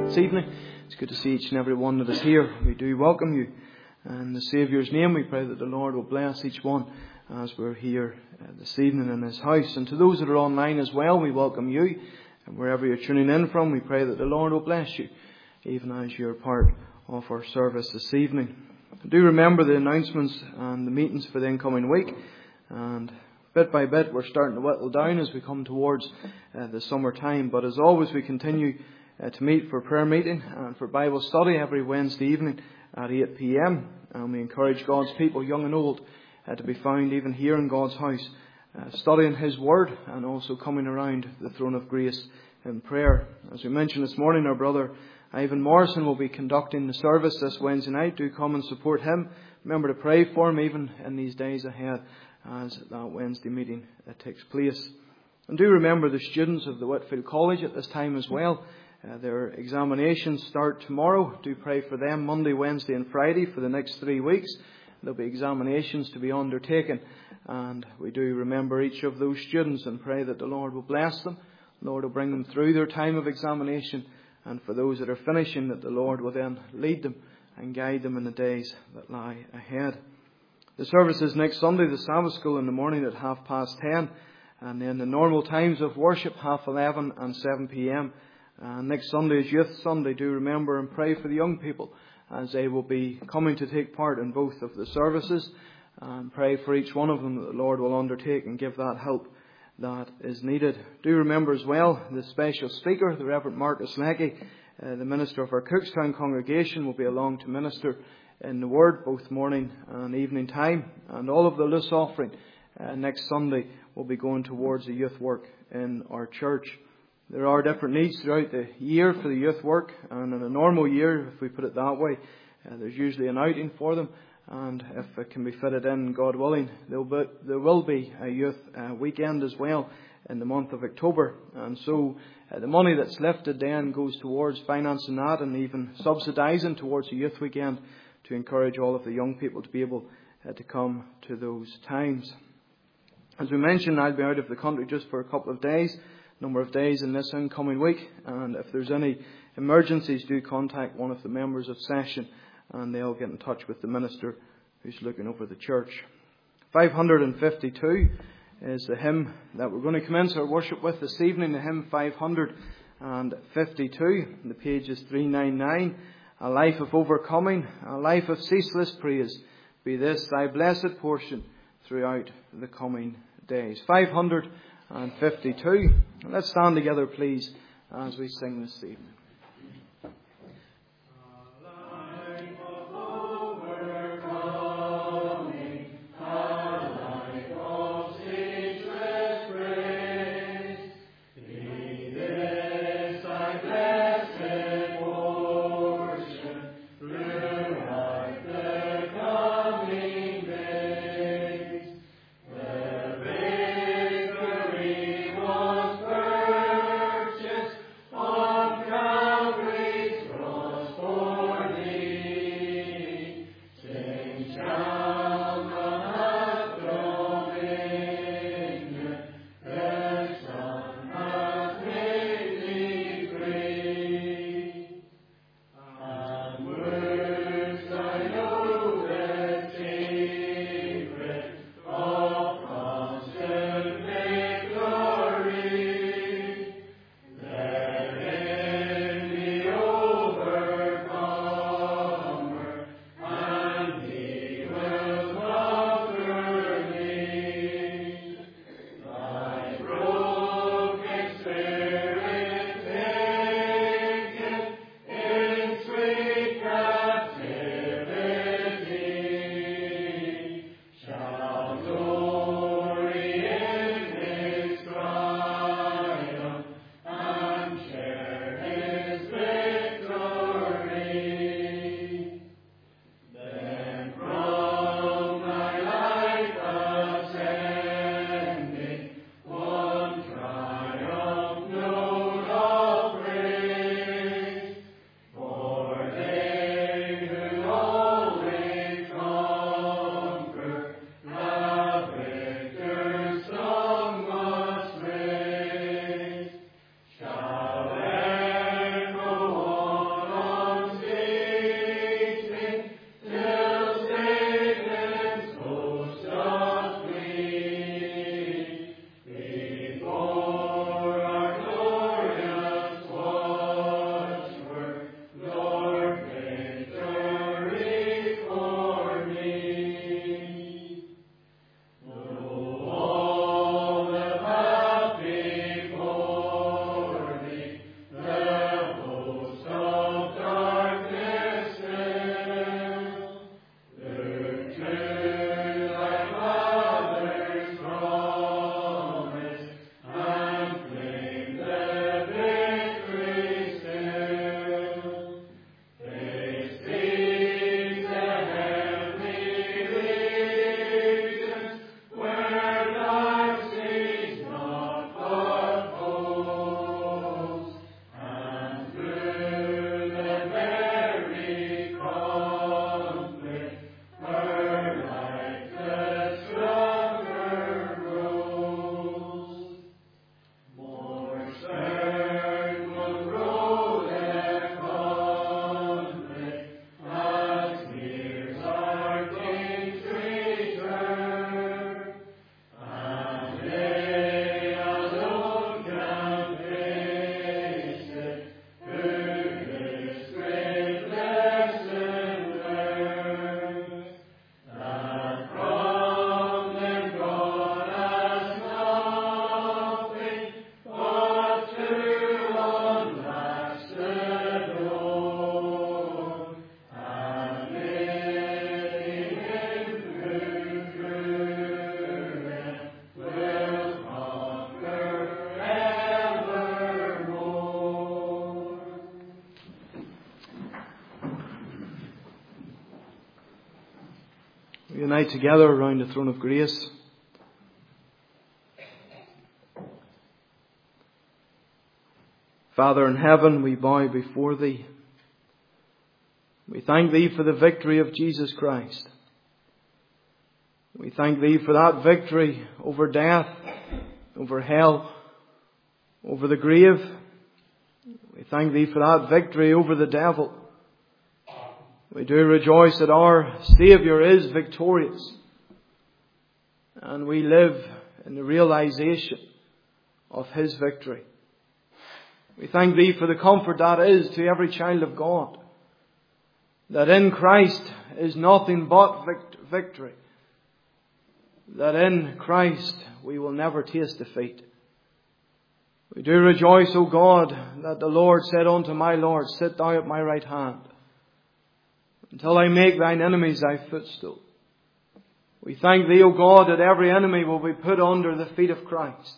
this evening. It's good to see each and every one that is here. We do welcome you. In the Saviour's name, we pray that the Lord will bless each one as we're here this evening in His house. And to those that are online as well, we welcome you. And wherever you're tuning in from, we pray that the Lord will bless you, even as you're part of our service this evening. Do remember the announcements and the meetings for the incoming week. And bit by bit, we're starting to whittle down as we come towards the summer time. But as always, we continue to meet for prayer meeting and for Bible study every Wednesday evening at 8 p.m. And we encourage God's people, young and old, to be found even here in God's house, studying His Word and also coming around the throne of grace in prayer. As we mentioned this morning, our brother Ivan Morrison will be conducting the service this Wednesday night. Do come and support him. Remember to pray for him even in these days ahead as that Wednesday meeting takes place. And do remember the students of the Whitfield College at this time as well. Their examinations start tomorrow. Do pray for them Monday, Wednesday and Friday for the next 3 weeks. There'll be examinations to be undertaken. And we do remember each of those students and pray that the Lord will bless them. The Lord will bring them through their time of examination. And for those that are finishing, that the Lord will then lead them and guide them in the days that lie ahead. The service is next Sunday, the Sabbath school in the morning at 10:30. And then the normal times of worship, 11:30 and 7 p.m. Next Sunday is Youth Sunday. Do remember and pray for the young people as they will be coming to take part in both of the services. And pray for each one of them that the Lord will undertake and give that help that is needed. Do remember as well the special speaker, the Reverend Marcus Leckie, the minister of our Cookstown congregation, will be along to minister in the Word both morning and evening time. And all of the loose offering next Sunday will be going towards the youth work in our church. There are different needs throughout the year for the youth work, and in a normal year, if we put it that way, there's usually an outing for them. And if it can be fitted in, God willing, there will be a youth weekend as well in the month of October. And so the money that's lifted then goes towards financing that and even subsidising towards the youth weekend to encourage all of the young people to be able to come to those times. As we mentioned, I'll be out of the country just for a couple of days, number of days in this incoming week. And if there's any emergencies, do contact one of the members of session and they'll get in touch with the minister who's looking over the church. 552 is the hymn that we're going to commence our worship with this evening, the hymn 552. The page is 399. A life of overcoming, a life of ceaseless praise, be this thy blessed portion throughout the coming days. 552. Let's stand together, please, as we sing this evening. God. tonight together around the throne of grace. Father in heaven, we bow before Thee. We thank Thee for the victory of Jesus Christ. We thank Thee for that victory over death, over hell, over the grave. We thank Thee for that victory over the devil. We do rejoice that our Saviour is victorious. And we live in the realization of His victory. We thank Thee for the comfort that is to every child of God. That in Christ is nothing but victory. That in Christ we will never taste defeat. We do rejoice, O God, that the Lord said unto my Lord, Sit thou at my right hand, until I make thine enemies thy footstool. We thank Thee, O God, that every enemy will be put under the feet of Christ.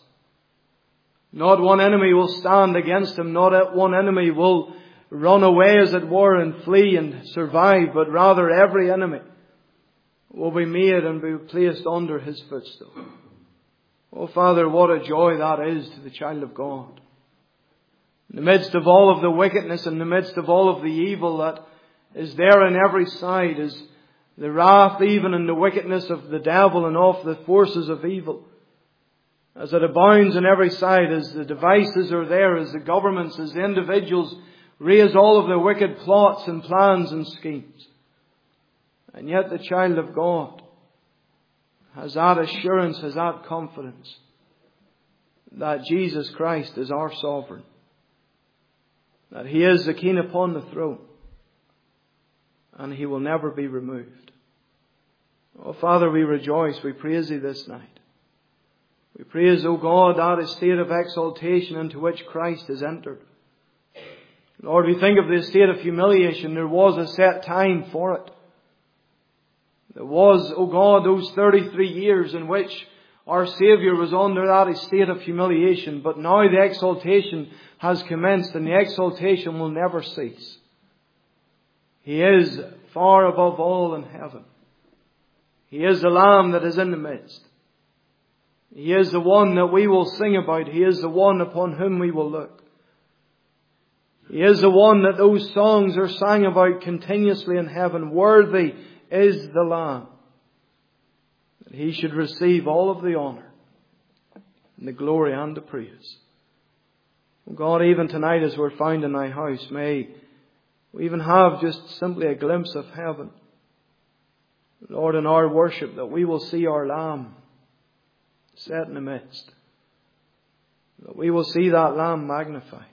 Not one enemy will stand against Him. Not one enemy will run away, as it were, and flee and survive. But rather every enemy will be made and be placed under His footstool. Oh, Father, what a joy that is to the child of God. In the midst of all of the wickedness, in the midst of all of the evil that is there on every side, is the wrath even and the wickedness of the devil and of the forces of evil. As it abounds on every side, as the devices are there, as the governments, as the individuals raise all of their wicked plots and plans and schemes. And yet the child of God has that assurance, has that confidence that Jesus Christ is our sovereign. That He is the King upon the throne. And He will never be removed. Oh, Father, we rejoice, we praise Thee this night. We praise, O God, that estate of exaltation into which Christ has entered. Lord, we think of the estate of humiliation. There was a set time for it. There was, O God, those 33 years in which our Saviour was under that estate of humiliation. But now the exaltation has commenced, and the exaltation will never cease. He is far above all in heaven. He is the Lamb that is in the midst. He is the one that we will sing about. He is the one upon whom we will look. He is the one that those songs are sang about continuously in heaven. Worthy is the Lamb, that He should receive all of the honour and the glory and the praise. Oh God, even tonight as we're found in Thy house, may we even have just simply a glimpse of heaven. Lord, in our worship, that we will see our Lamb set in the midst. That we will see that Lamb magnified.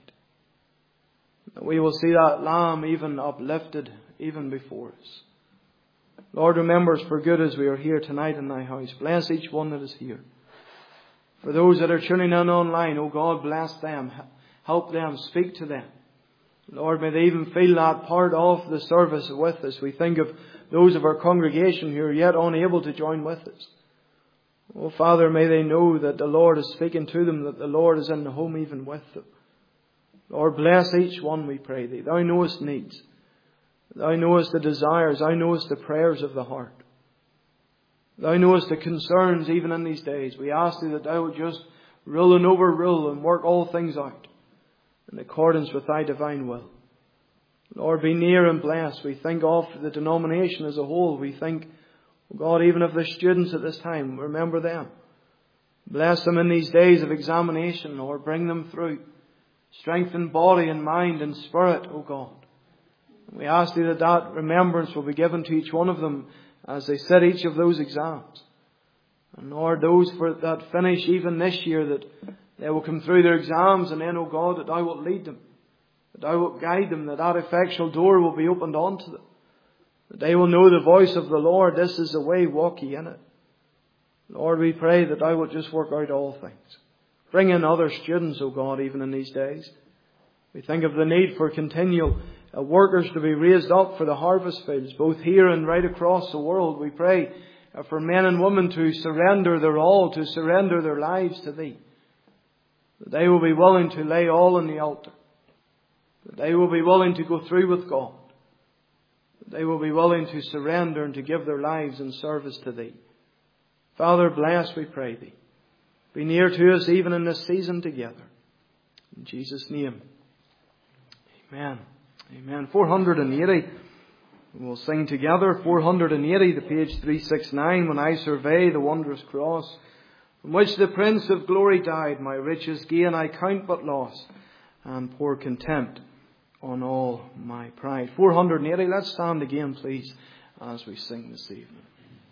That we will see that Lamb even uplifted even before us. Lord, remember us for good as we are here tonight in Thy house. Bless each one that is here. For those that are tuning in online, oh God, bless them. Help them. Speak to them. Lord, may they even feel that part of the service with us. We think of those of our congregation who are yet unable to join with us. Oh, Father, may they know that the Lord is speaking to them, that the Lord is in the home even with them. Lord, bless each one, we pray Thee. Thou knowest needs. Thou knowest the desires. Thou knowest the prayers of the heart. Thou knowest the concerns even in these days. We ask Thee that Thou would just rule and overrule and work all things out in accordance with Thy divine will. Lord, be near and bless. We think of the denomination as a whole. We think, God, even of the students at this time, remember them. Bless them in these days of examination, Lord. Bring them through. Strengthen body and mind and spirit, O God. We ask Thee that that remembrance will be given to each one of them as they sit each of those exams. And Lord, those that finish even this year, that they will come through their exams, and then, O God, that Thou wilt lead them. That Thou wilt guide them, that effectual door will be opened unto them. That they will know the voice of the Lord. This is the way, walk ye in it. Lord, we pray that Thou wilt just work out all things. Bring in other students, O God, even in these days. We think of the need for continual workers to be raised up for the harvest fields, both here and right across the world. We pray for men and women to surrender their all, to surrender their lives to Thee. That they will be willing to lay all on the altar. That they will be willing to go through with God. they will be willing to surrender and to give their lives in service to Thee. Father, bless, we pray Thee. Be near to us even in this season together. In Jesus' name. Amen. Amen. 480. We'll sing together. 480, the page 369. When I survey the wondrous cross, from which the Prince of Glory died, my riches gain I count but loss, and pour contempt on all my pride. 480. Let's stand again, please, as we sing this evening.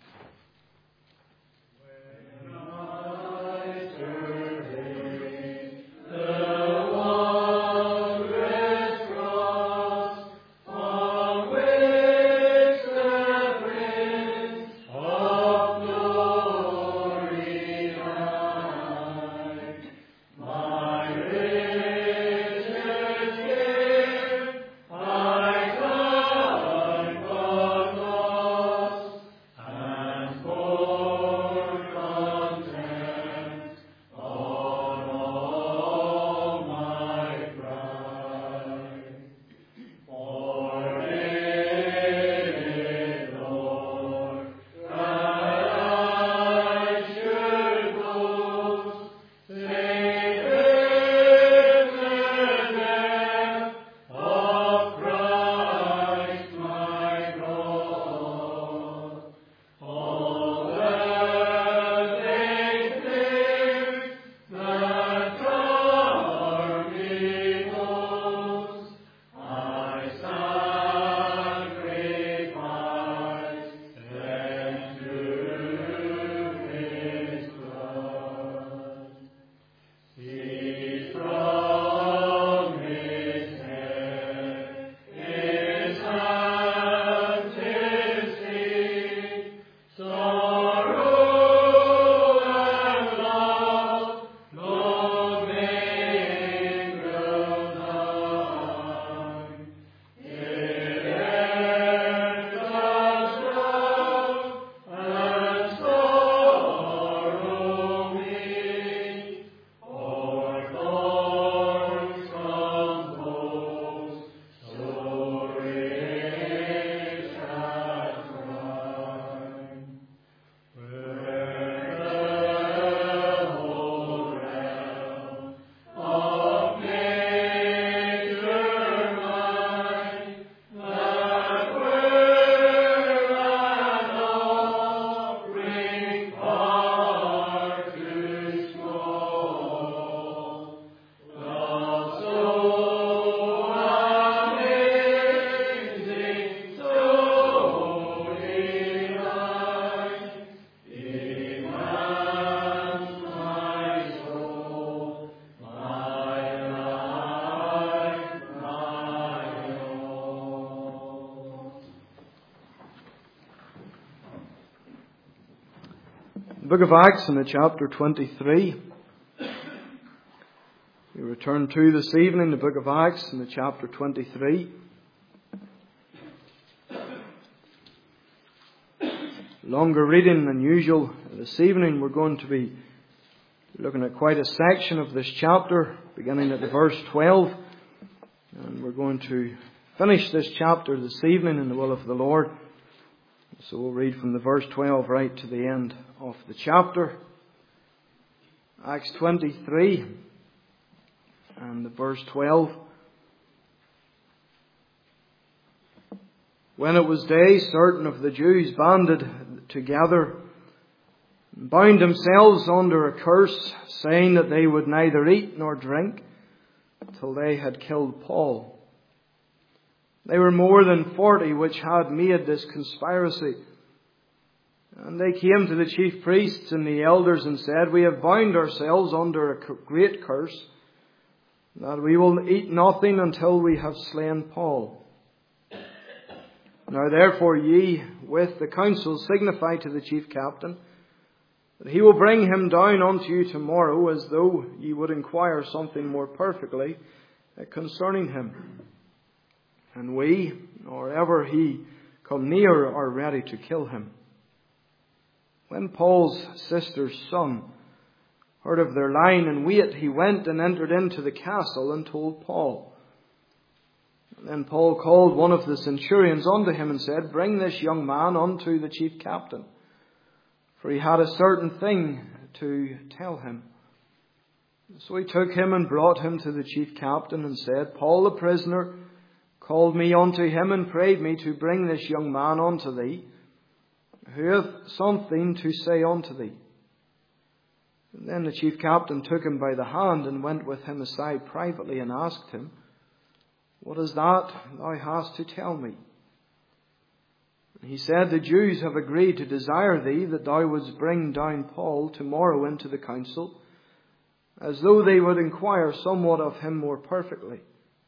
The book of Acts in the chapter 23. We return to this evening the book of Acts in the chapter 23. Longer reading than usual this evening. We're going to be looking at quite a section of this chapter, beginning at the verse 12. And we're going to finish this chapter this evening in the will of the Lord. So we'll read from the verse 12 right to the end of the chapter. Acts 23 and the verse 12. When it was day, certain of the Jews banded together, and bound themselves under a curse, saying that they would neither eat nor drink till they had killed Paul. They were more than 40 which had made this conspiracy. And they came to the chief priests and the elders and said, We have bound ourselves under a great curse, that we will eat nothing until we have slain Paul. Now therefore ye with the council signify to the chief captain, that he will bring him down unto you tomorrow, as though ye would inquire something more perfectly concerning him. And we, or ever he come near, are ready to kill him. When Paul's sister's son heard of their lying in wait, he went and entered into the castle and told Paul. Then Paul called one of the centurions unto him and said, Bring this young man unto the chief captain, for he had a certain thing to tell him. So he took him and brought him to the chief captain and said, Paul the prisoner called me unto him and prayed me to bring this young man unto thee, who hath something to say unto thee. And then the chief captain took him by the hand and went with him aside privately and asked him, What is that thou hast to tell me? And he said, The Jews have agreed to desire thee that thou wouldst bring down Paul tomorrow into the council, as though they would inquire somewhat of him more perfectly.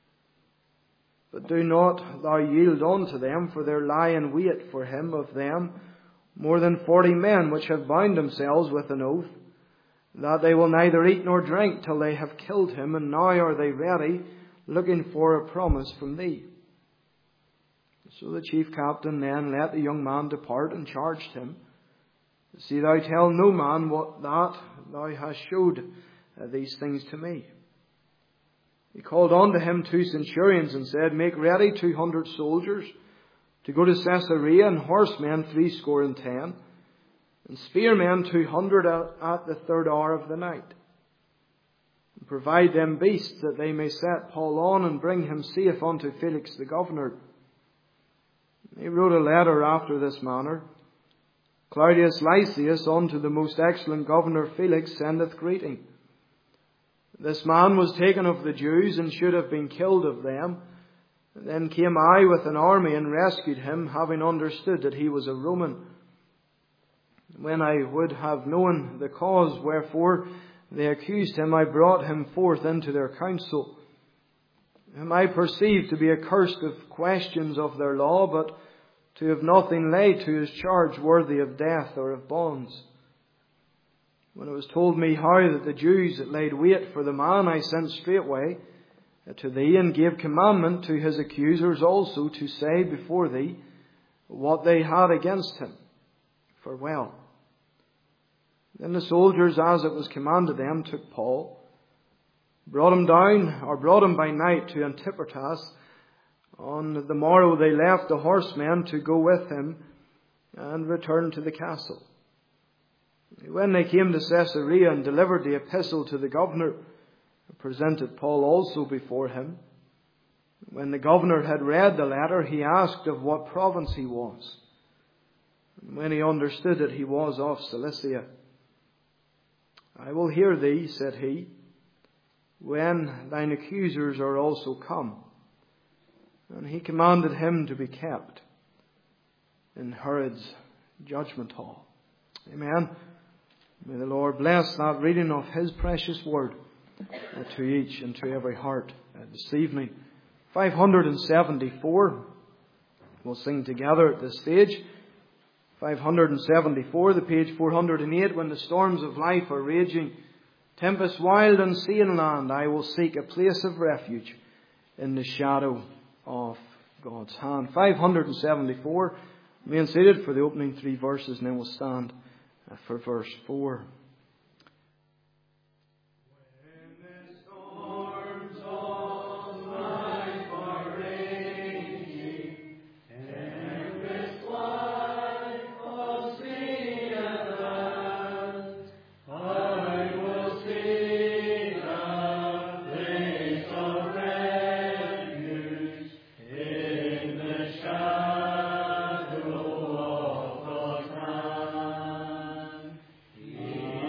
But do not thou yield unto them, for there lie in wait for him of them more than 40 men, which have bound themselves with an oath, that they will neither eat nor drink till they have killed him, and now are they ready, looking for a promise from thee. So the chief captain then let the young man depart and charged him, See thou tell no man what that thou hast showed these things to me. He called unto him 2 centurions and said, Make ready 200 soldiers to go to Caesarea, and horsemen 70, and spearmen 200 at the 3rd hour of the night. And provide them beasts that they may set Paul on and bring him safe unto Felix the governor. He wrote a letter after this manner. Claudius Lysias unto the most excellent governor Felix sendeth greeting. This man was taken of the Jews and should have been killed of them. Then came I with an army and rescued him, having understood that he was a Roman. When I would have known the cause wherefore they accused him, I brought him forth into their council, whom I perceived to be accursed of questions of their law, but to have nothing laid to his charge worthy of death or of bonds. When it was told me how that the Jews had laid wait for the man, I sent straightway to thee, and gave commandment to his accusers also to say before thee what they had against him. Farewell. Then the soldiers, as it was commanded them, took Paul, brought him by night to Antipatris. On the morrow they left the horsemen to go with him, and returned to the castle. When they came to Caesarea and delivered the epistle to the governor, presented Paul also before him. When the governor had read the letter, he asked of what province he was. And when he understood that he was of Cilicia, I will hear thee, said he, when thine accusers are also come. And he commanded him to be kept in Herod's judgment hall. Amen. May the Lord bless that reading of His precious word to each and to every heart this evening. 574. We'll sing together at this stage. 574, the page 408. When the storms of life are raging, tempest wild on sea and land, I will seek a place of refuge in the shadow of God's hand. 574. Remain seated for the opening 3 verses, and then we'll stand for verse 4. Yeah.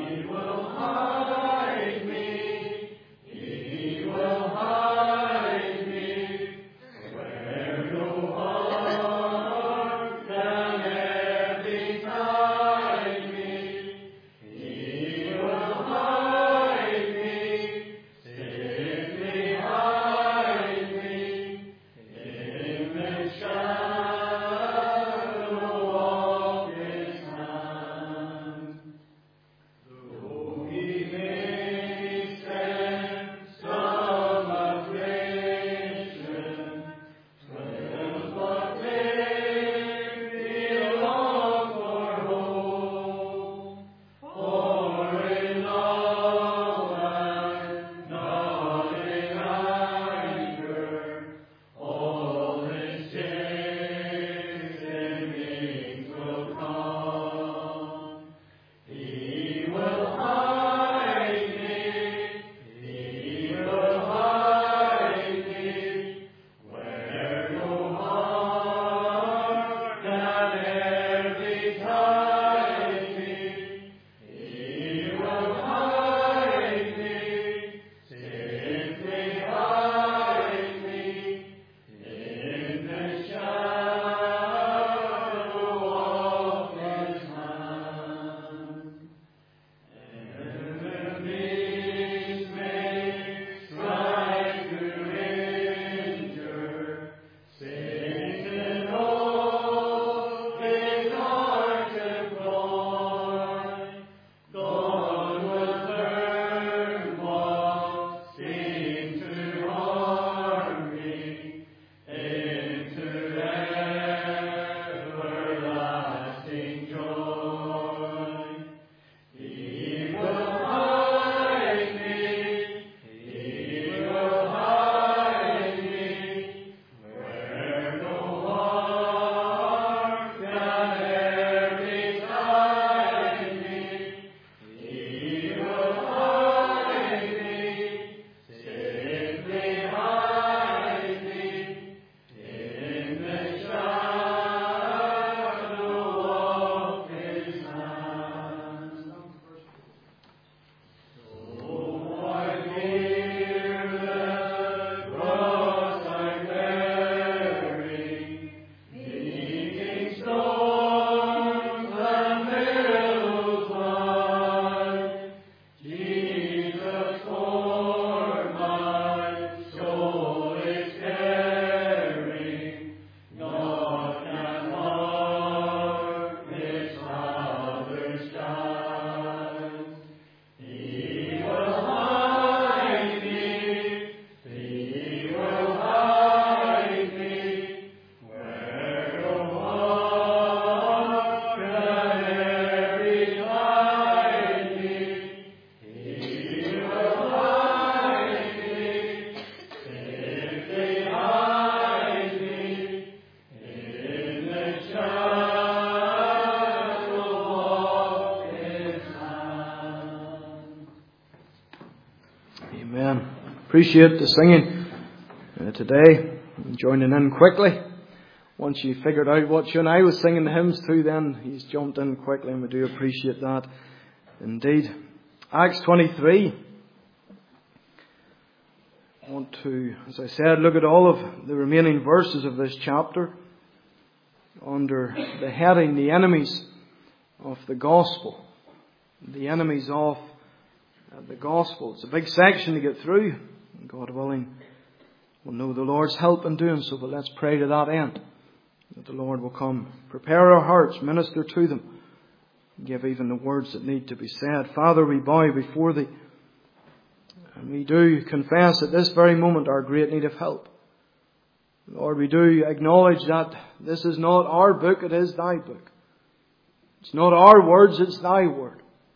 Amen. Appreciate the singing today. Joining in quickly. Once you figured out what you and I was singing the hymns to, then he's jumped in quickly, and we do appreciate that indeed. Acts 23. I want to, as I said, look at all of the remaining verses of this chapter under the heading, the enemies of the gospel. The enemies of the gospel. It's a big section to get through. God willing, we'll know the Lord's help in doing so, but let's pray to that end, that the Lord will come, prepare our hearts, minister to them, give even the words that need to be said. Father, we bow before Thee, and we do confess at this very moment our great need of help. Lord, we do acknowledge that this is not our book, it is Thy book. It's not our words, it's Thy word.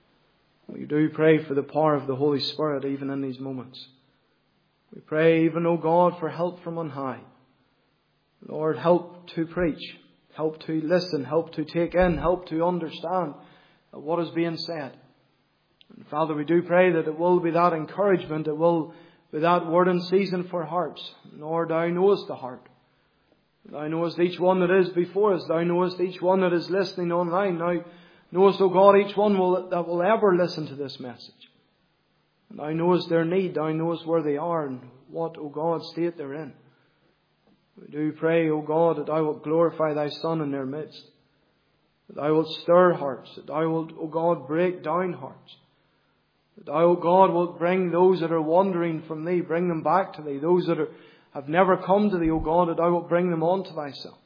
We do pray for the power of the Holy Spirit even in these moments. We pray even, O God, for help from on high. Lord, help to preach, help to listen, help to take in, help to understand what is being said. And Father, we do pray that it will be that encouragement, it will be that word in season for hearts. Lord, Thou knowest the heart. Thou knowest each one that is before us. Thou knowest each one that is listening online. Now, knowest, O God, each one that will ever listen to this message. And Thou knowest their need. Thou knowest where they are and what, O God, state they're in. We do pray, O God, that Thou wilt glorify Thy Son in their midst. That Thou wilt stir hearts. That Thou wilt, O God, break down hearts. That Thou, O God, wilt bring those that are wandering from Thee, bring them back to Thee. Those that have never come to Thee, O God, that Thou wilt bring them on to Thyself.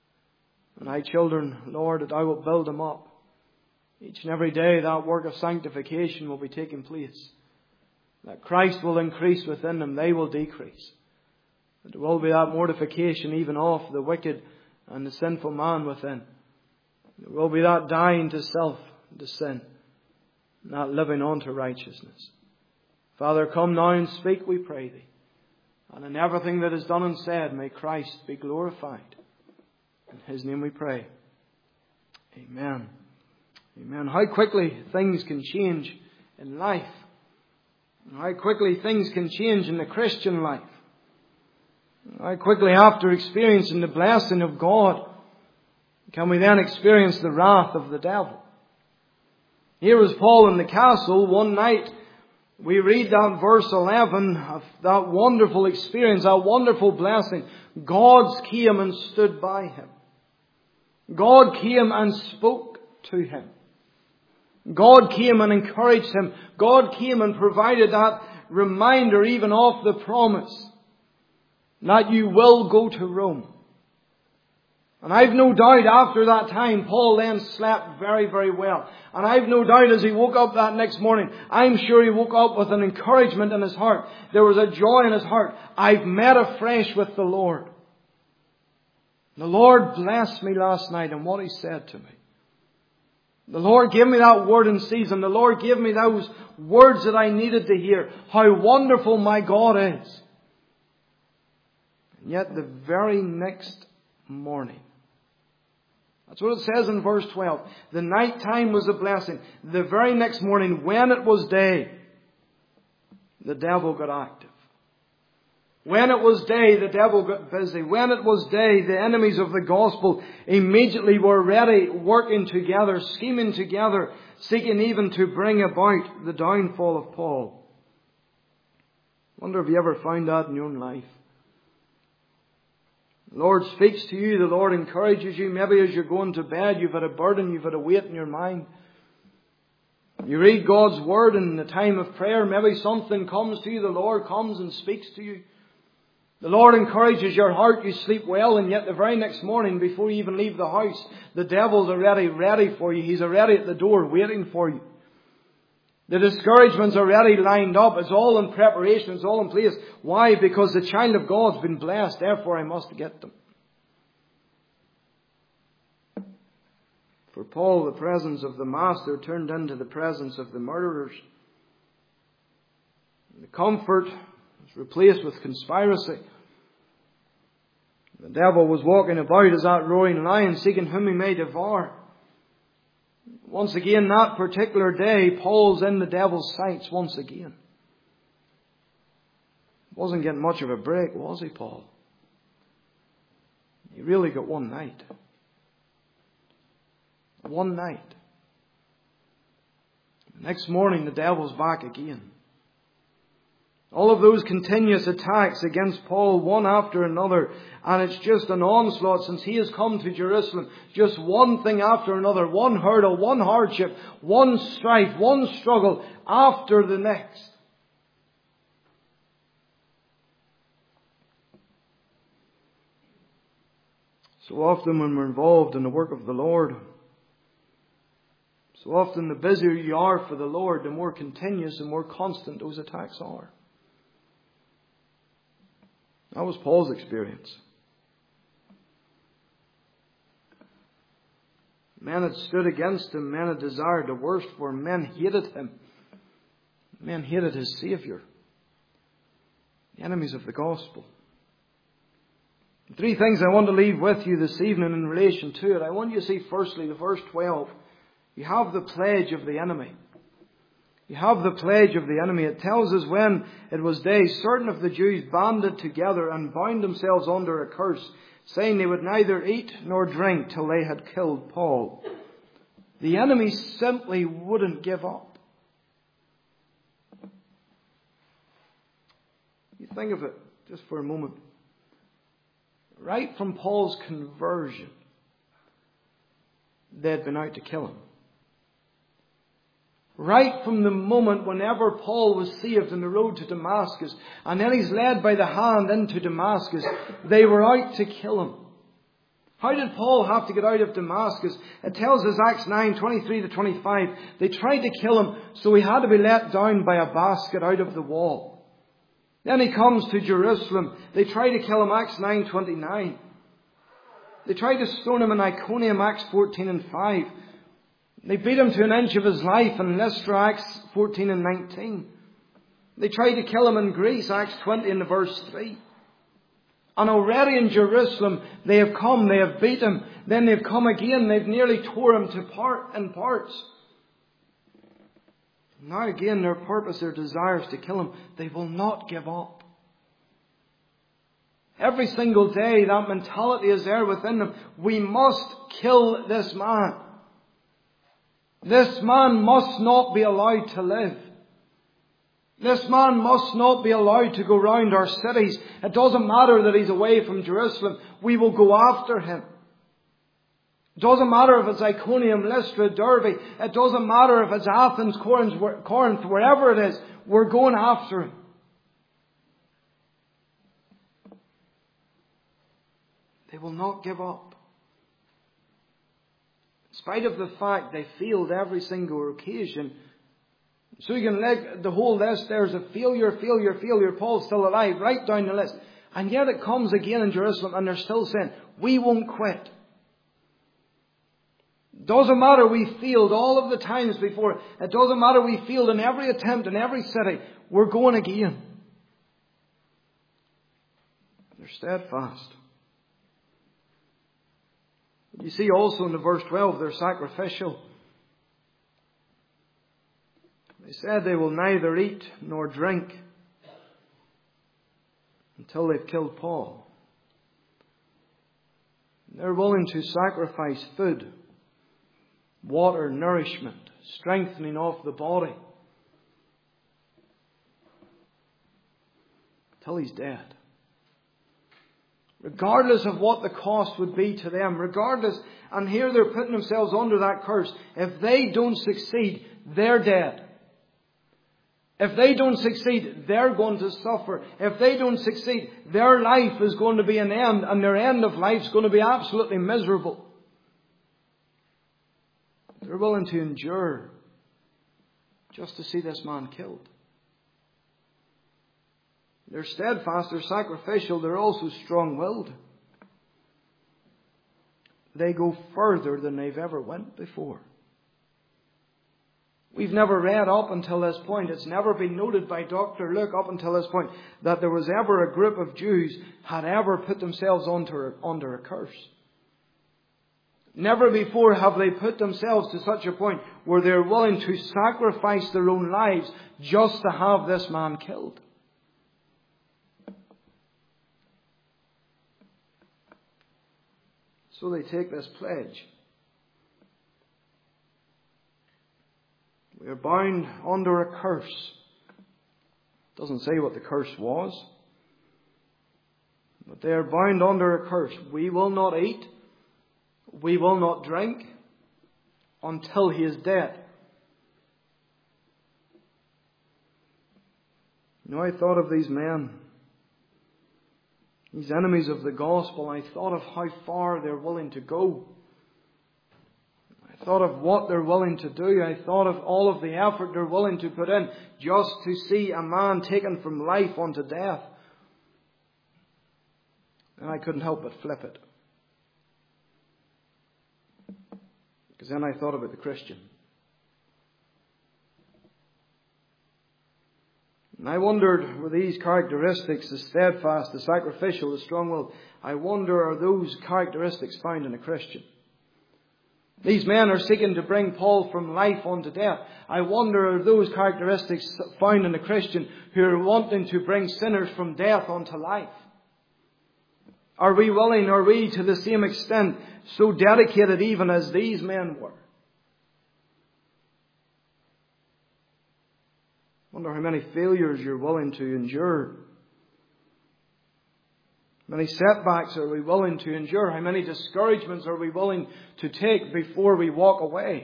And Thy children, Lord, that Thou wilt build them up. Each and every day that work of sanctification will be taking place. That Christ will increase within them, they will decrease. That there will be that mortification even of the wicked and the sinful man within. There will be that dying to self, to sin, and that living on to righteousness. Father, come now and speak, we pray Thee. And in everything that is done and said, may Christ be glorified. In His name we pray. Amen. Amen. How quickly things can change in life. How quickly things can change in the Christian life. How quickly after experiencing the blessing of God can we then experience the wrath of the devil. Here was Paul in the castle one night. We read that verse 11 of that wonderful experience, that wonderful blessing. God came and stood by him. God came and spoke to him. God came and encouraged him. God came and provided that reminder even of the promise that you will go to Rome. And I've no doubt after that time, Paul then slept very, very well. And I've no doubt as he woke up that next morning, I'm sure he woke up with an encouragement in his heart. There was a joy in his heart. I've met afresh with the Lord. The Lord blessed me last night in what He said to me. The Lord gave me that word in season. The Lord gave me those words that I needed to hear. How wonderful my God is. And yet the very next morning, that's what it says in verse 12. The night time was a blessing. The very next morning, when it was day, the devil got active. When it was day, the devil got busy. When it was day, the enemies of the gospel immediately were ready, working together, scheming together, seeking even to bring about the downfall of Paul. I wonder if you ever found that in your own life. The Lord speaks to you. The Lord encourages you. Maybe as you're going to bed, you've had a burden, you've had a weight in your mind. You read God's Word in the time of prayer. Maybe something comes to you. The Lord comes and speaks to you. The Lord encourages your heart. You sleep well, and yet the very next morning, before you even leave the house, the devil's already ready for you. He's already at the door waiting for you. The discouragement's already lined up. It's all in preparation. It's all in place. Why? Because the child of God's been blessed. Therefore, I must get them. For Paul, the presence of the Master turned into the presence of the murderers. The comfort was replaced with conspiracy. The devil was walking about as that roaring lion, seeking whom he may devour. Once again, that particular day, Paul's in the devil's sights once again. Wasn't getting much of a break, was he, Paul? He really got one night. One night. Next morning, the devil's back again. All of those continuous attacks against Paul, one after another. And it's just an onslaught since he has come to Jerusalem. Just one thing after another. One hurdle, one hardship, one strife, one struggle after the next. So often when we're involved in the work of the Lord, so often the busier you are for the Lord, the more continuous and more constant those attacks are. That was Paul's experience. Men had stood against him. Men had desired the worst for him. Men hated him. Men hated his Saviour. The enemies of the gospel. 3 things I want to leave with you this evening in relation to it. I want you to see firstly, the verse 12. You have the pledge of the enemy. You have the pledge of the enemy. It tells us when it was day, certain of the Jews banded together and bound themselves under a curse, saying they would neither eat nor drink till they had killed Paul. The enemy simply wouldn't give up. You think of it just for a moment. Right from Paul's conversion, they'd been out to kill him. Right from the moment whenever Paul was saved on the road to Damascus, and then he's led by the hand into Damascus, they were out to kill him. How did Paul have to get out of Damascus? It tells us Acts 9:23-25. They tried to kill him, so he had to be let down by a basket out of the wall. Then he comes to Jerusalem. They try to kill him, Acts 9:29. They tried to stone him in Iconium, Acts 14:5. They beat him to an inch of his life in Lystra, Acts 14:19. They tried to kill him in Greece, Acts 20:3. And already in Jerusalem, they have come, they have beat him. Then they've come again, they've nearly tore him in parts. Now again, their purpose, their desires to kill him, they will not give up. Every single day, that mentality is there within them. We must kill this man. This man must not be allowed to live. This man must not be allowed to go round our cities. It doesn't matter that he's away from Jerusalem. We will go after him. It doesn't matter if it's Iconium, Lystra, Derbe. It doesn't matter if it's Athens, Corinth, wherever it is. We're going after him. They will not give up. In spite of the fact they failed every single occasion. So you can let the whole list, there's a failure. Paul's still alive, right down the list. And yet it comes again in Jerusalem and they're still saying, we won't quit. Doesn't matter we failed all of the times before. It doesn't matter we failed in every attempt in every city. We're going again. They're steadfast. You see also in the verse 12, they're sacrificial. They said they will neither eat nor drink until they've killed Paul. They're willing to sacrifice food, water, nourishment, strengthening of the body, till he's dead. Regardless of what the cost would be to them, regardless, and here they're putting themselves under that curse. If they don't succeed, they're dead. If they don't succeed, they're going to suffer. If they don't succeed, their life is going to be an end, and their end of life is going to be absolutely miserable. They're willing to endure just to see this man killed. They're steadfast, they're sacrificial, they're also strong-willed. They go further than they've ever went before. We've never read up until this point, it's never been noted by Dr. Luke up until this point, that there was ever a group of Jews had ever put themselves under a curse. Never before have they put themselves to such a point where they're willing to sacrifice their own lives just to have this man killed. So they take this pledge. We are bound under a curse. It doesn't say what the curse was. But they are bound under a curse. We will not eat. We will not drink until he is dead. You know, I thought of these men, these enemies of the gospel. I thought of how far they're willing to go. I thought of what they're willing to do. I thought of all of the effort they're willing to put in just to see a man taken from life unto death. And I couldn't help but flip it. Because then I thought about the Christian. And I wondered, were these characteristics, the steadfast, the sacrificial, the strong-willed, I wonder, are those characteristics found in a Christian? These men are seeking to bring Paul from life unto death. I wonder, are those characteristics found in a Christian who are wanting to bring sinners from death unto life? Are we willing, are we to the same extent so dedicated even as these men were? I wonder how many failures you're willing to endure. How many setbacks are we willing to endure? How many discouragements are we willing to take before we walk away?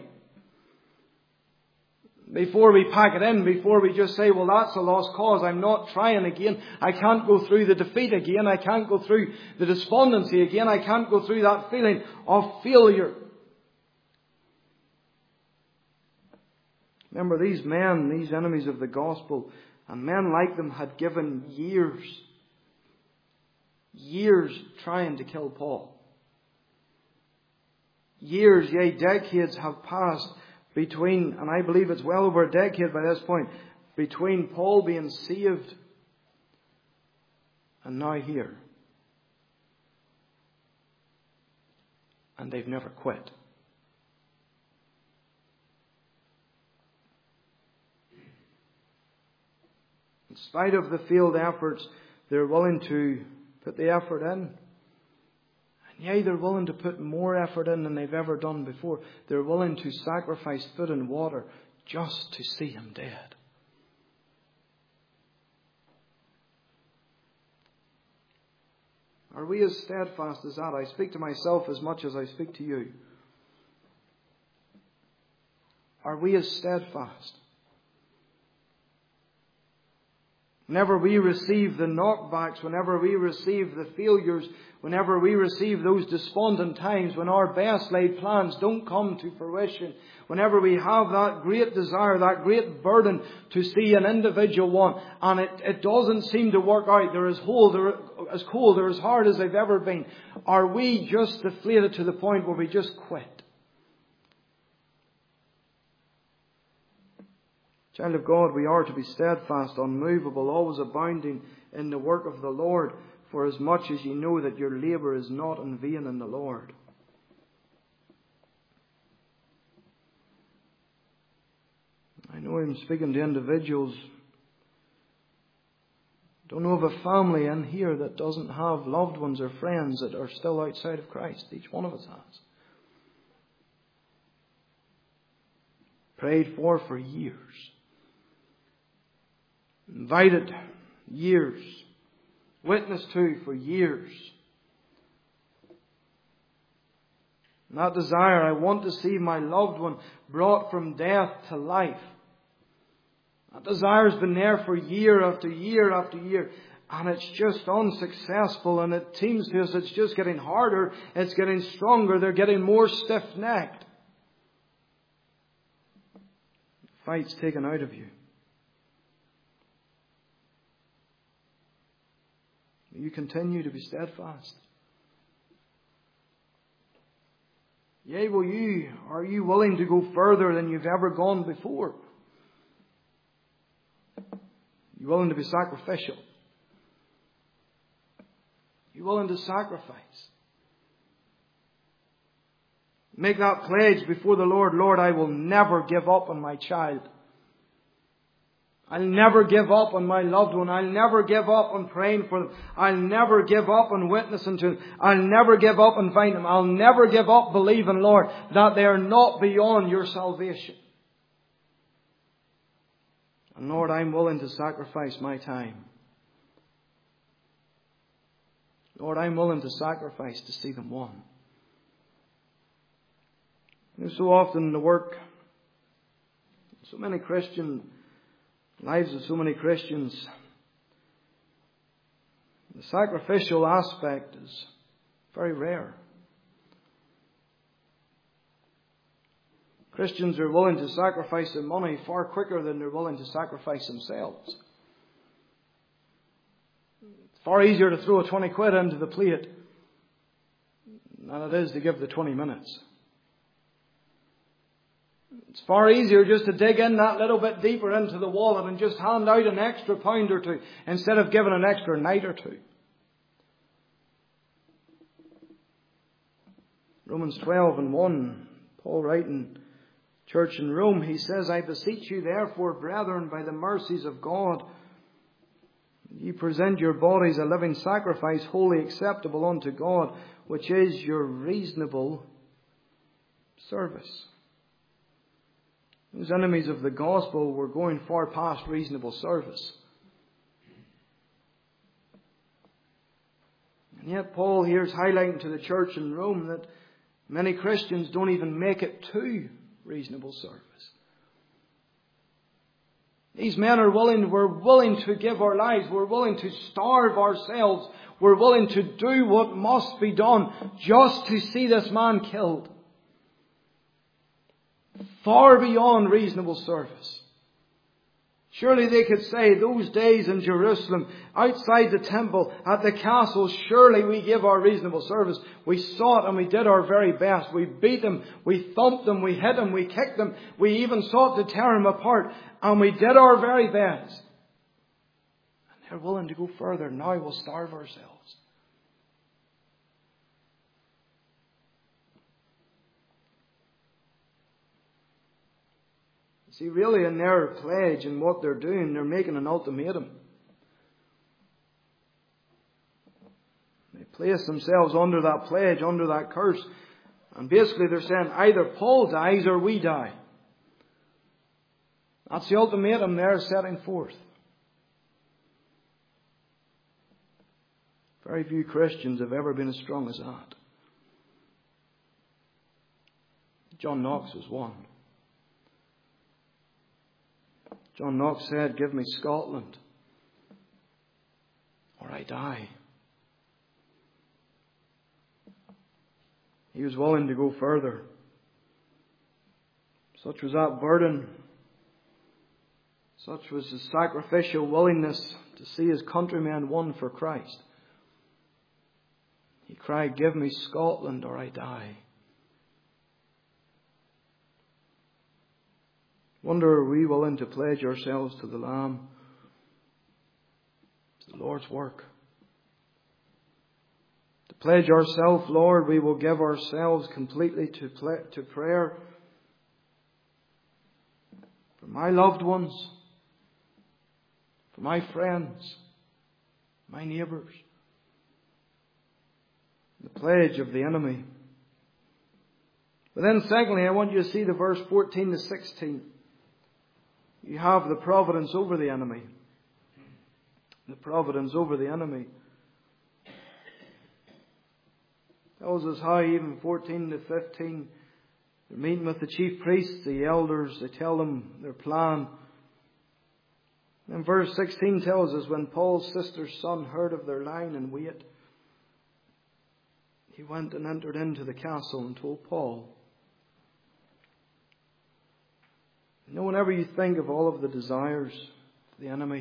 Before we pack it in, before we just say, well, that's a lost cause. I'm not trying again. I can't go through the defeat again. I can't go through the despondency again. I can't go through that feeling of failure. Remember, these men, these enemies of the gospel, and men like them had given years trying to kill Paul. Years, yea, decades have passed between, and I believe it's well over a decade by this point, between Paul being saved and now here. And they've never quit. In spite of the failed efforts, they're willing to put the effort in. And yea, they're willing to put more effort in than they've ever done before. They're willing to sacrifice food and water just to see him dead. Are we as steadfast as that? I speak to myself as much as I speak to you. Are we as steadfast? Whenever we receive the knockbacks, whenever we receive the failures, whenever we receive those despondent times, when our best laid plans don't come to fruition, whenever we have that great desire, that great burden to see an individual one, and it doesn't seem to work out, they're as cold, they're as hard as they've ever been, are we just deflated to the point where we just quit? Child of God, we are to be steadfast, unmovable, always abounding in the work of the Lord, for as much as ye know that your labour is not in vain in the Lord. I know I'm speaking to individuals. Don't know of a family in here that doesn't have loved ones or friends that are still outside of Christ. Each one of us has. Prayed for years. Invited years. Witnessed to for years. And that desire, I want to see my loved one brought from death to life. That desire has been there for year after year after year. And it's just unsuccessful. And it seems to us it's just getting harder. It's getting stronger. They're getting more stiff-necked. The fight's taken out of you. You continue to be steadfast. Yea, are you willing to go further than you've ever gone before? You willing to be sacrificial? You willing to sacrifice? Make that pledge before the Lord. Lord, I will never give up on my child. I'll never give up on my loved one. I'll never give up on praying for them. I'll never give up on witnessing to them. I'll never give up on finding them. I'll never give up believing, Lord, that they are not beyond your salvation. And Lord, I'm willing to sacrifice my time. Lord, I'm willing to sacrifice to see them won. So often in the work, so many Christian lives of so many Christians, the sacrificial aspect is very rare. Christians are willing to sacrifice their money far quicker than they're willing to sacrifice themselves. It's far easier to throw 20 quid into the plate than it is to give the 20 minutes. It's far easier just to dig in that little bit deeper into the wallet and just hand out an extra pound or two instead of giving an extra night or two. Romans 12:1, Paul writing, church in Rome, he says, I beseech you therefore, brethren, by the mercies of God, ye present your bodies a living sacrifice, wholly acceptable unto God, which is your reasonable service. Those enemies of the gospel were going far past reasonable service. And yet Paul here is highlighting to the church in Rome that many Christians don't even make it to reasonable service. These men are we're willing to give our lives. We're willing to starve ourselves. We're willing to do what must be done just to see this man killed. Far beyond reasonable service. Surely they could say those days in Jerusalem, outside the temple, at the castle, surely we give our reasonable service. We sought and we did our very best. We beat them, we thumped them, we hit them, we kicked them. We even sought to tear them apart. And we did our very best. And they're willing to go further. Now we'll starve ourselves. See, really in their pledge and what they're doing, they're making an ultimatum. They place themselves under that pledge, under that curse. And basically they're saying either Paul dies or we die. That's the ultimatum they're setting forth. Very few Christians have ever been as strong as that. John Knox was one. John Knox said, give me Scotland or I die. He was willing to go further. Such was that burden. Such was his sacrificial willingness to see his countrymen won for Christ. He cried, give me Scotland or I die. Wonder, are we willing to pledge ourselves to the Lamb? It's the Lord's work. To pledge ourselves, Lord, we will give ourselves completely to prayer for my loved ones, for my friends, my neighbours. The pledge of the enemy. But then secondly, I want you to see the verse 14 to 16. You have the providence over the enemy. The providence over the enemy. Tells us how even 14 to 15, they're meeting with the chief priests, the elders, they tell them their plan. And verse 16 tells us when Paul's sister's son heard of their lying in wait, he went and entered into the castle and told Paul. You know, whenever you think of all of the desires of the enemy,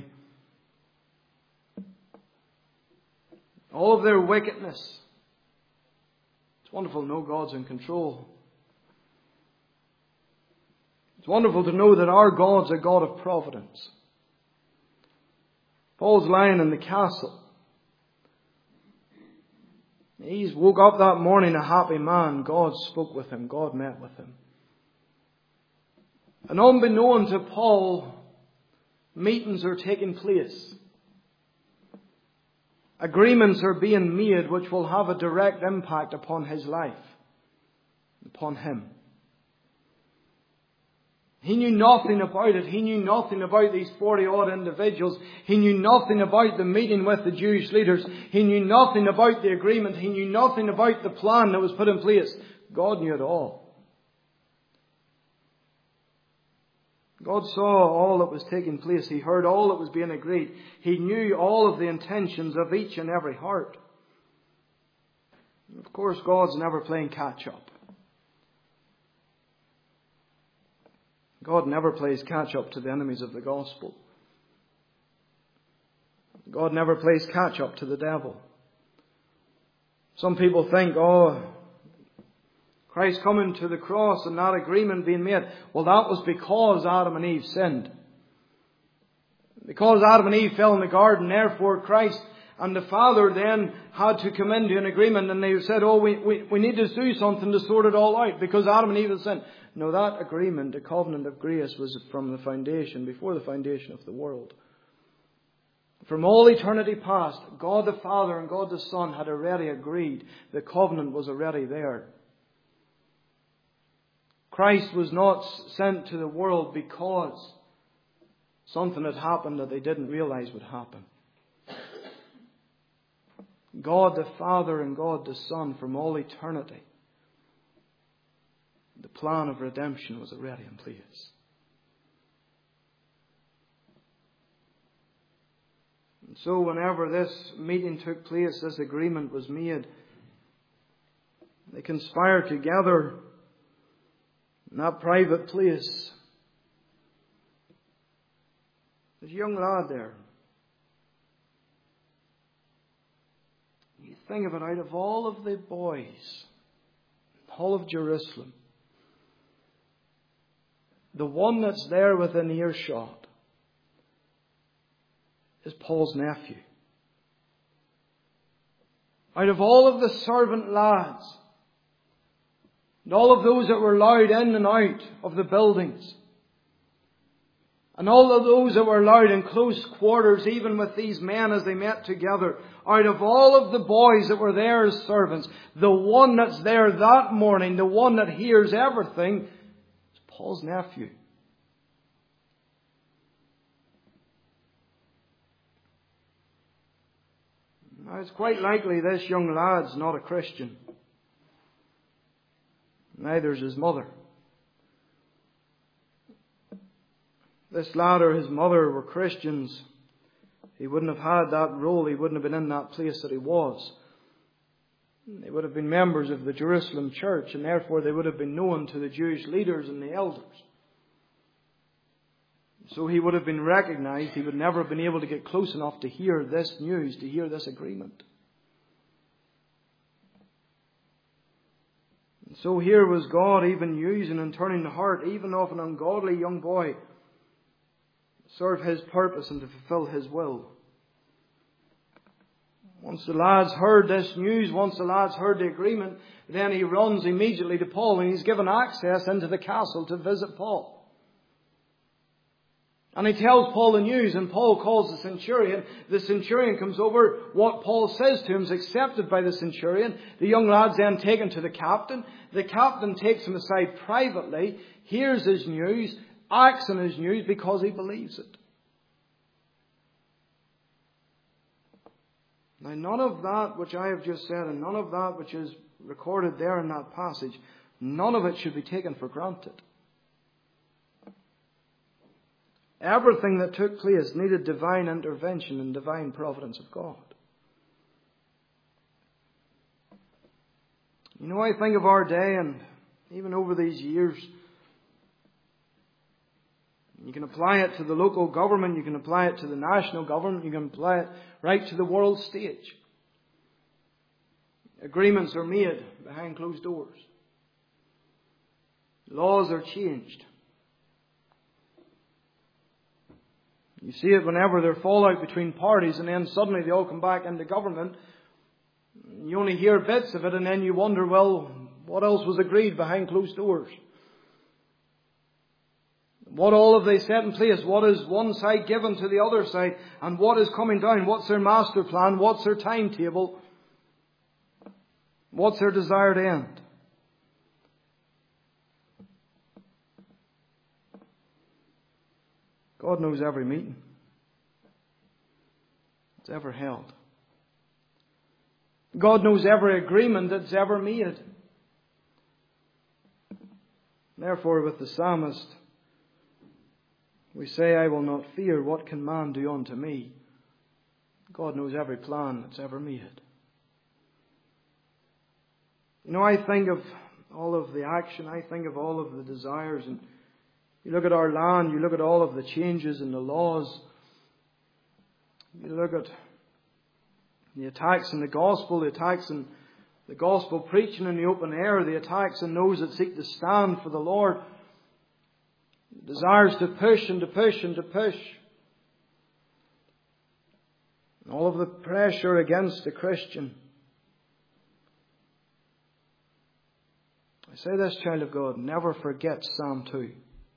all of their wickedness, it's wonderful to know God's in control. It's wonderful to know that our God's a God of providence. Paul's lying in the castle. He's woke up that morning a happy man. God spoke with him. God met with him. And unbeknown to Paul, Meetings are taking place. Agreements are being made which will have a direct impact upon his life, upon him. He knew nothing about it. He knew nothing about these 40-odd individuals. He knew nothing about the meeting with the Jewish leaders. He knew nothing about the agreement. He knew nothing about the plan that was put in place. God knew it all. God saw all that was taking place. He heard all that was being agreed. He knew all of the intentions of each and every heart. Of course, God's never playing catch up. God never plays catch up to the enemies of the gospel. God never plays catch up to the devil. Some people think, Christ coming to the cross and that agreement being made. Well, that was because Adam and Eve sinned. Because Adam and Eve fell in the garden, therefore Christ and the Father then had to come into an agreement, and they said, we need to do something to sort it all out because Adam and Eve had sinned. No, that agreement, the covenant of grace, was from the foundation, before the foundation of the world. From all eternity past, God the Father and God the Son had already agreed. The covenant was already there. Christ was not sent to the world because something had happened that they didn't realize would happen. God the Father and God the Son, from all eternity, the plan of redemption was already in place. And so whenever this meeting took place, this agreement was made, they conspired together in that private place. There's a young lad there. You think of it, out of all of the boys, all of Jerusalem, the one that's there within earshot is Paul's nephew. Out of all of the servant lads, and all of those that were allowed in and out of the buildings, and all of those that were allowed in close quarters, even with these men as they met together, out of all of the boys that were there as servants, the one that's there that morning, the one that hears everything, is Paul's nephew. Now, it's quite likely this young lad's not a Christian. Neither is his mother. This lad or his mother were Christians. He wouldn't have had that role. He wouldn't have been in that place that he was. They would have been members of the Jerusalem church, and therefore they would have been known to the Jewish leaders and the elders. So he would have been recognized. He would never have been able to get close enough to hear this news, to hear this agreement. And so here was God even using and turning the heart even of an ungodly young boy to serve His purpose and to fulfill His will. Once the lads heard this news, once the lads heard the agreement, then he runs immediately to Paul, and he's given access into the castle to visit Paul. And he tells Paul the news, and Paul calls the centurion. The centurion comes over. What Paul says to him is accepted by the centurion. The young lad's then taken to the captain. The captain takes him aside privately, hears his news, acts on his news because he believes it. Now, none of that which I have just said, and none of that which is recorded there in that passage, none of it should be taken for granted. Everything that took place needed divine intervention and divine providence of God. You know, I think of our day, and even over these years, you can apply it to the local government, you can apply it to the national government, you can apply it right to the world stage. Agreements are made behind closed doors. Laws are changed. You see it whenever there's fallout between parties, and then suddenly they all come back into government. You only hear bits of it, and then you wonder, well, what else was agreed behind closed doors? What all have they set in place? What is one side given to the other side? And what is coming down? What's their master plan? What's their timetable? What's their desired end? God knows every meeting that's ever held. God knows every agreement that's ever made. Therefore, with the psalmist, we say, I will not fear. What can man do unto me? God knows every plan that's ever made. You know, I think of all of the action. I think of all of the desires. And you look at our land. You look at all of the changes in the laws. You look at the attacks in the gospel, the attacks in the gospel preaching in the open air, the attacks on those that seek to stand for the Lord. Desires to push and to push and to push. And all of the pressure against the Christian. I say this, child of God, never forget Psalm 2.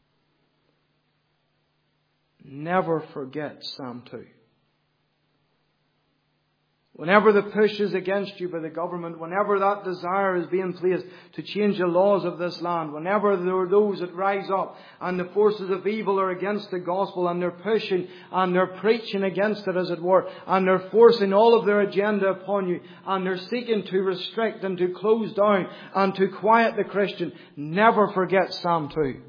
Never forget Psalm 2. Whenever the push is against you by the government, whenever that desire is being placed to change the laws of this land, whenever there are those that rise up and the forces of evil are against the gospel and they're pushing and they're preaching against it, as it were, and they're forcing all of their agenda upon you and they're seeking to restrict and to close down and to quiet the Christian, never forget Psalm 2.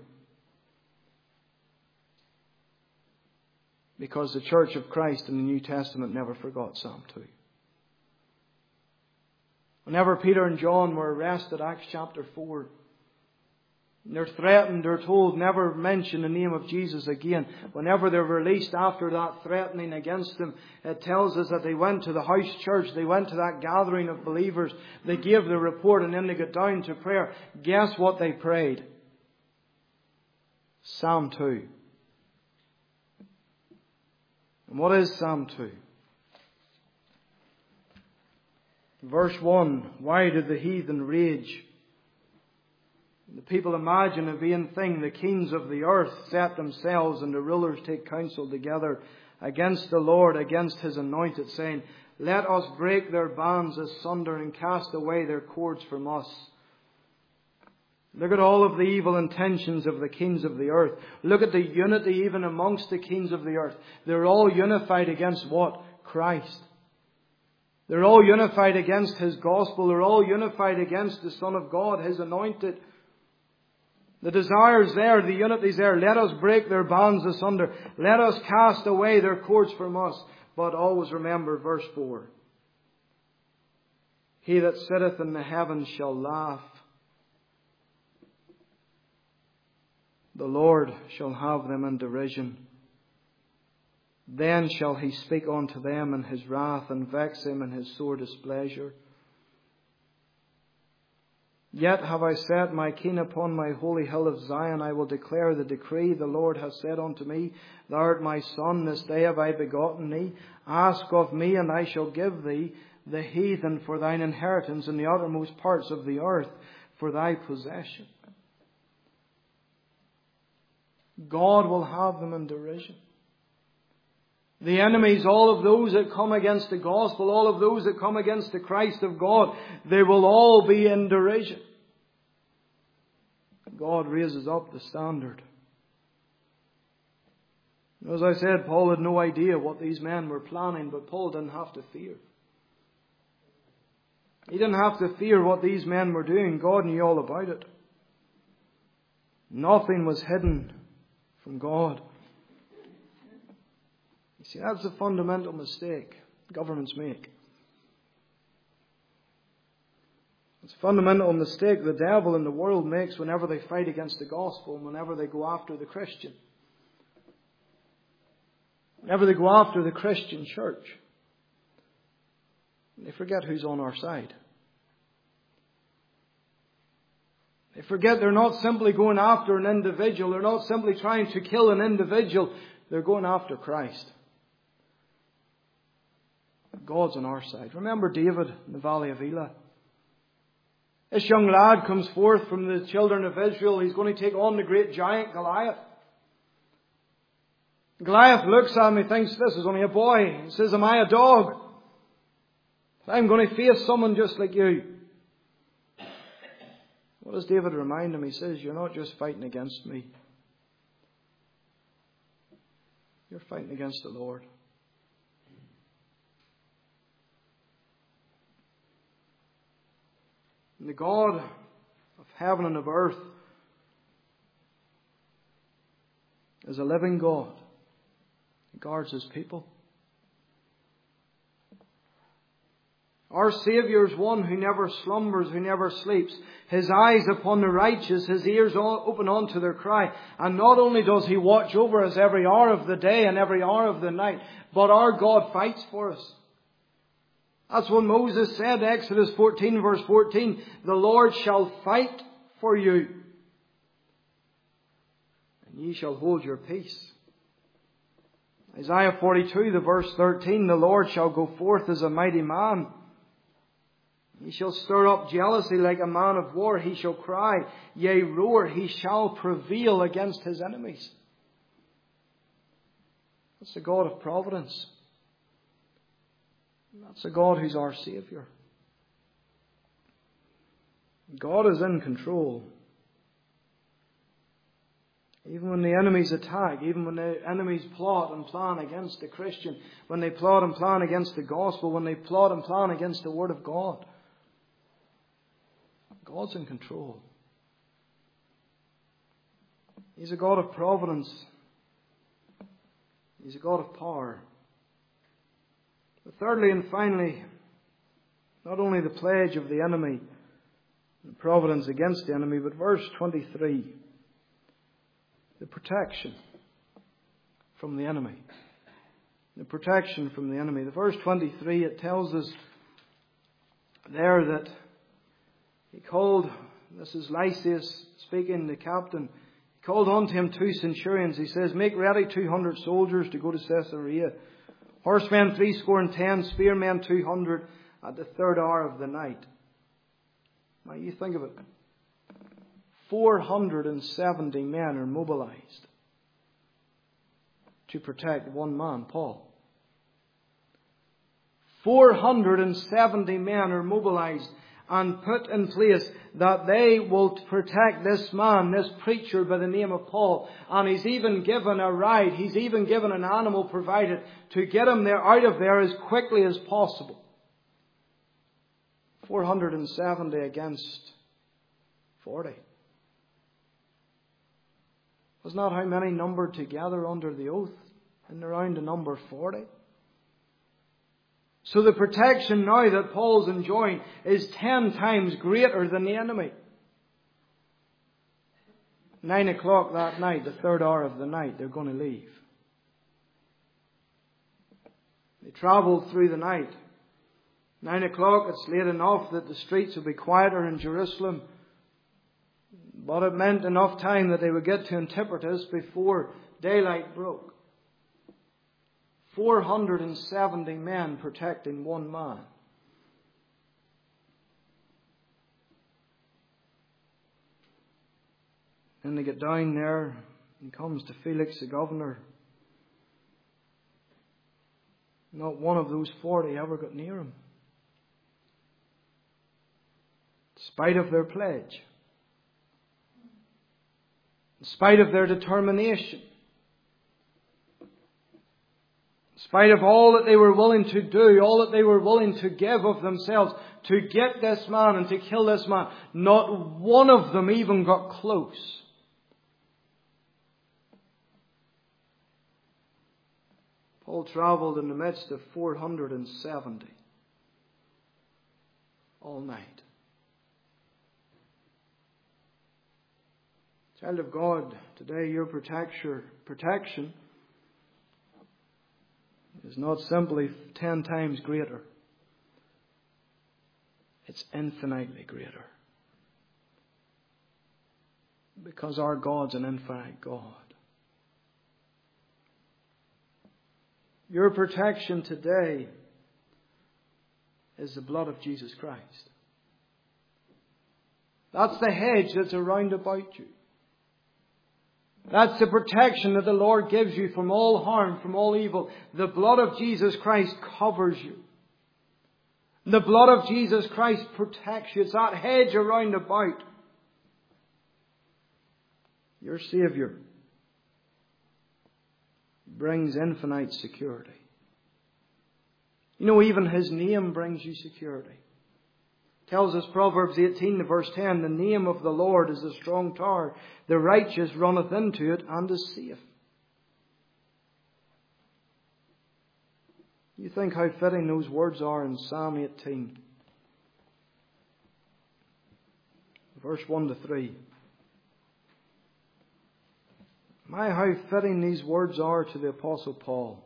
Because the Church of Christ in the New Testament never forgot Psalm 2. Whenever Peter and John were arrested, Acts chapter 4, they're threatened, they're told never mention the name of Jesus again. Whenever they're released after that threatening against them, it tells us that they went to the house church, they went to that gathering of believers, they gave the report and then they got down to prayer. Guess what they prayed? Psalm 2. And what is Psalm 2? Verse 1, why did the heathen rage? The people imagine a vain thing. The kings of the earth set themselves and the rulers take counsel together against the Lord, against His anointed, saying, let us break their bands asunder and cast away their cords from us. Look at all of the evil intentions of the kings of the earth. Look at the unity even amongst the kings of the earth. They're all unified against what? Christ. They're all unified against His gospel. They're all unified against the Son of God, His anointed. The desire's there, the unity's there. Let us break their bands asunder. Let us cast away their cords from us. But always remember verse 4. He that sitteth in the heavens shall laugh. The Lord shall have them in derision. Then shall He speak unto them in His wrath and vex them in His sore displeasure. Yet have I set my king upon my holy hill of Zion. I will declare the decree. The Lord hath said unto me, Thou art my son, this day have I begotten thee. Ask of me, and I shall give thee the heathen for thine inheritance, and the uttermost parts of the earth for thy possession. God will have them in derision. The enemies, all of those that come against the gospel, all of those that come against the Christ of God, they will all be in derision. God raises up the standard. As I said, Paul had no idea what these men were planning, but Paul didn't have to fear. He didn't have to fear what these men were doing. God knew all about it. Nothing was hidden from God. You see, that's a fundamental mistake governments make. It's a fundamental mistake the devil and the world makes whenever they fight against the gospel and whenever they go after the Christian. Whenever they go after the Christian church, they forget who's on our side. They forget they're not simply going after an individual. They're not simply trying to kill an individual. They're going after Christ. God's on our side. Remember David in the Valley of Elah. This young lad comes forth from the children of Israel. He's going to take on the great giant Goliath. Goliath looks at him and thinks, this is only a boy. He says, am I a dog? I'm going to face someone just like you. What does David remind him? He says, you're not just fighting against me. You're fighting against the Lord. And the God of heaven and of earth is a living God. He guards His people. Our Saviour is one who never slumbers, who never sleeps. His eyes upon the righteous, His ears open unto their cry. And not only does He watch over us every hour of the day and every hour of the night, but our God fights for us. That's what Moses said, Exodus 14 verse 14, the Lord shall fight for you, and ye shall hold your peace. Isaiah 42, the verse 13, the Lord shall go forth as a mighty man. He shall stir up jealousy like a man of war. He shall cry, yea, roar. He shall prevail against his enemies. That's the God of providence. That's the God who's our Saviour. God is in control. Even when the enemies attack, even when the enemies plot and plan against the Christian, when they plot and plan against the gospel, when they plot and plan against the Word of God, God's in control. He's a God of providence. He's a God of power. But thirdly and finally, not only the pledge of the enemy and providence against the enemy, but verse 23, the protection from the enemy. The protection from the enemy. The verse 23, it tells us there that he called, this is Lysias speaking, the captain, he called unto him 2 centurions. He says, make ready 200 soldiers to go to Caesarea. Horsemen 70, spearmen 200 at the 3rd hour of the night. Now you think of it. 470 men are mobilized to protect one man, Paul. 470 men are mobilized and put in place that they will protect this man, this preacher by the name of Paul. And he's even given a ride, he's even given an animal provided to get him there out of there as quickly as possible. 470 against 40. Was not how many numbered together under the oath in around the number 40? So the protection now that Paul's enjoying is 10 times greater than the enemy. 9 o'clock that night, the 3rd hour of the night, they're going to leave. They travelled through the night. 9 o'clock, it's late enough that the streets will be quieter in Jerusalem. But it meant enough time that they would get to Antipatris before daylight broke. 470 men protecting one man. Then they get down there and comes to Felix the governor. Not one of those 40 ever got near him. In spite of their pledge. In spite of their determination. In spite of all that they were willing to do, all that they were willing to give of themselves to get this man and to kill this man, not one of them even got close. Paul travelled in the midst of 470 all night. Child of God, today your protection is not simply 10 times greater. It's infinitely greater. Because our God's an infinite God. Your protection today is the blood of Jesus Christ. That's the hedge that's around about you. That's the protection that the Lord gives you from all harm, from all evil. The blood of Jesus Christ covers you. The blood of Jesus Christ protects you. It's that hedge around about. Your Saviour brings infinite security. You know, even His name brings you security. Tells us Proverbs 18 verse 10, the name of the Lord is a strong tower. The righteous runneth into it and is safe. You think how fitting those words are in Psalm 18. Verse 1 to 3. My, how fitting these words are to the Apostle Paul.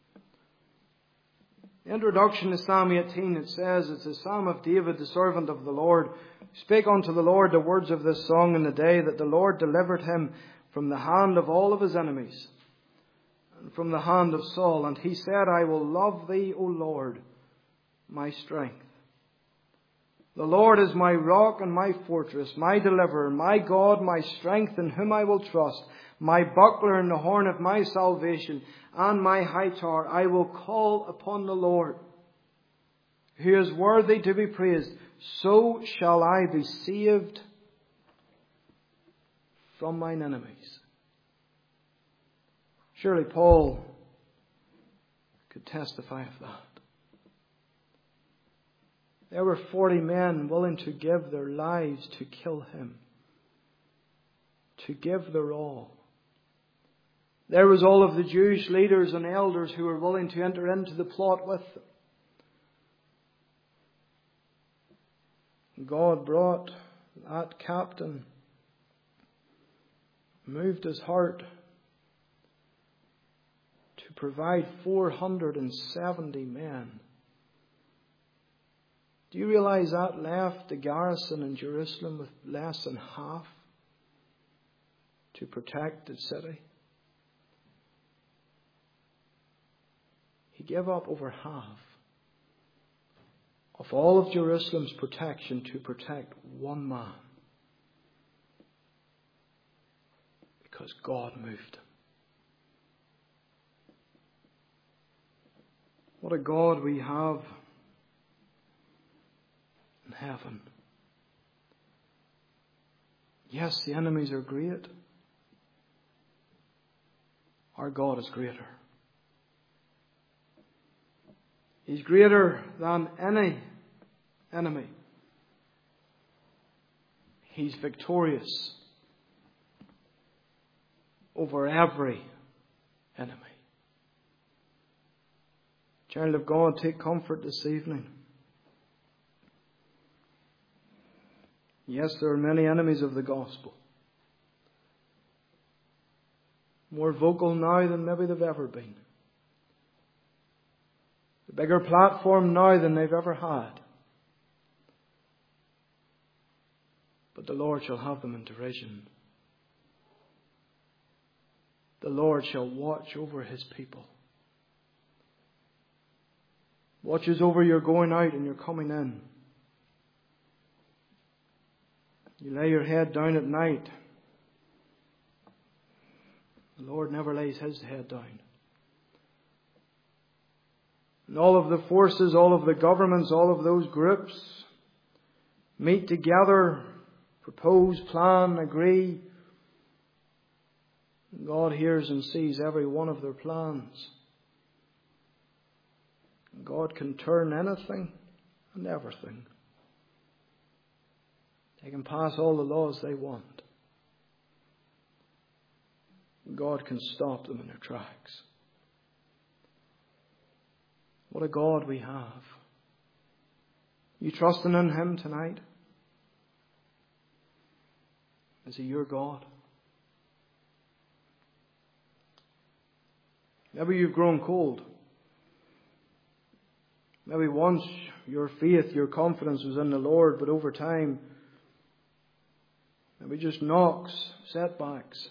The introduction to Psalm 18, it says, it's a psalm of David, the servant of the Lord. Spake unto the Lord the words of this song in the day that the Lord delivered him from the hand of all of his enemies, and from the hand of Saul. And he said, I will love thee, O Lord, my strength. The Lord is my rock and my fortress, my deliverer, my God, my strength, in whom I will trust, my buckler and the horn of my salvation, and my high tower. I will call upon the Lord, who is worthy to be praised. So shall I be saved from mine enemies. Surely Paul could testify of that. There were 40 men willing to give their lives to kill him, to give their all. There was all of the Jewish leaders and elders who were willing to enter into the plot with them. God brought that captain, moved his heart to provide 470 men. Do you realize that left the garrison in Jerusalem with less than half to protect the city? He gave up over half of all of Jerusalem's protection to protect one man. Because God moved him. What a God we have in heaven. Yes, the enemies are great. Our God is greater. He's greater than any enemy. He's victorious over every enemy. Child of God, take comfort this evening. Yes, there are many enemies of the gospel. More vocal now than maybe they've ever been. A bigger platform now than they've ever had. But the Lord shall have them in derision. The Lord shall watch over His people. Watches over your going out and your coming in. You lay your head down at night. The Lord never lays His head down. And all of the forces, all of the governments, all of those groups meet together, propose, plan, agree. God hears and sees every one of their plans. God can turn anything and everything. They can pass all the laws they want. God can stop them in their tracks. What a God we have. You trusting in Him tonight? Is He your God? Maybe you've grown cold. Maybe once your faith, your confidence was in the Lord, but over time, maybe just knocks, setbacks.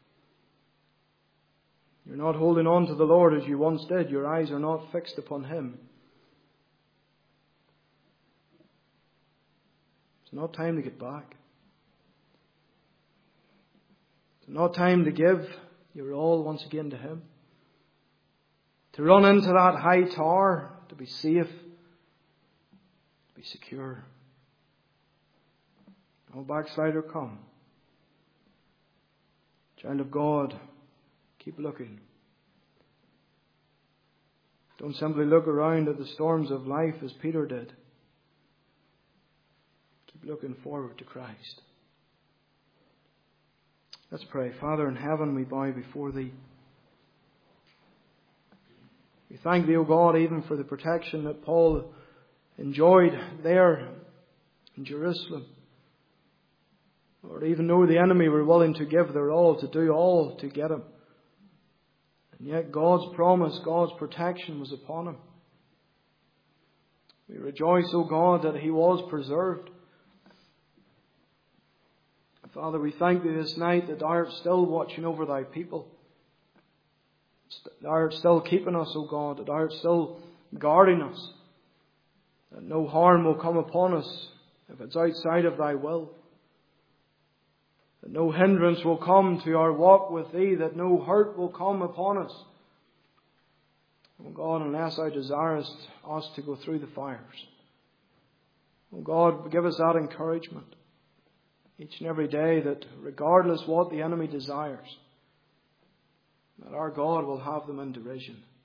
You're not holding on to the Lord as you once did. Your eyes are not fixed upon Him. It's not time to get back. Not time to give your all once again to Him. To run into that high tower, to be safe, to be secure. Oh, backslider, come. Child of God, keep looking. Don't simply look around at the storms of life as Peter did. Keep looking forward to Christ. Let's pray. Father in heaven, we bow before Thee. We thank Thee, O God, even for the protection that Paul enjoyed there in Jerusalem. Lord, even though the enemy were willing to give their all, to do all to get him. And yet God's promise, God's protection was upon him. We rejoice, O God, that he was preserved. Father, we thank Thee this night that Thou art still watching over Thy people. Thou art still keeping us, O God, that Thou art still guarding us. That no harm will come upon us if it's outside of Thy will. That no hindrance will come to our walk with Thee, that no hurt will come upon us. O God, unless Thou desirest us to go through the fires. O God, give us that encouragement each and every day, that regardless what the enemy desires, that our God will have them in derision.